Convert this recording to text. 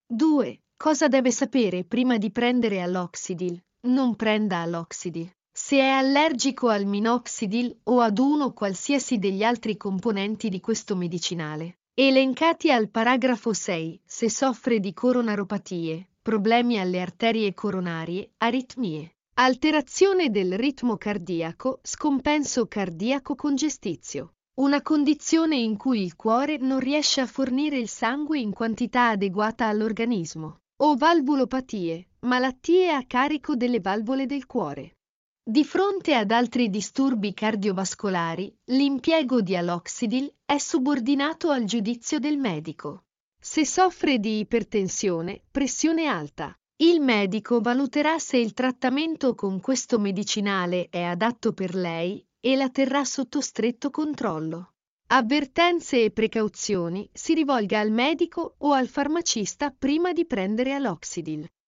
2. Cosa deve sapere prima di prendere Aloxidil? Non prenda Aloxidil se è allergico al minoxidil o ad uno qualsiasi degli altri componenti di questo medicinale, elencati al paragrafo 6, se soffre di coronaropatie, problemi alle arterie coronarie, aritmie, alterazione del ritmo cardiaco, scompenso cardiaco congestizio, una condizione in cui il cuore non riesce a fornire il sangue in quantità adeguata all'organismo, o valvulopatie, malattie a carico delle valvole del cuore. Di fronte ad altri disturbi cardiovascolari, l'impiego di Aloxidil è subordinato al giudizio del medico. Se soffre di ipertensione, pressione alta, il medico valuterà se il trattamento con questo medicinale è adatto per lei e la terrà sotto stretto controllo. Avvertenze e precauzioni: si rivolga al medico o al farmacista prima di prendere Aloxidil.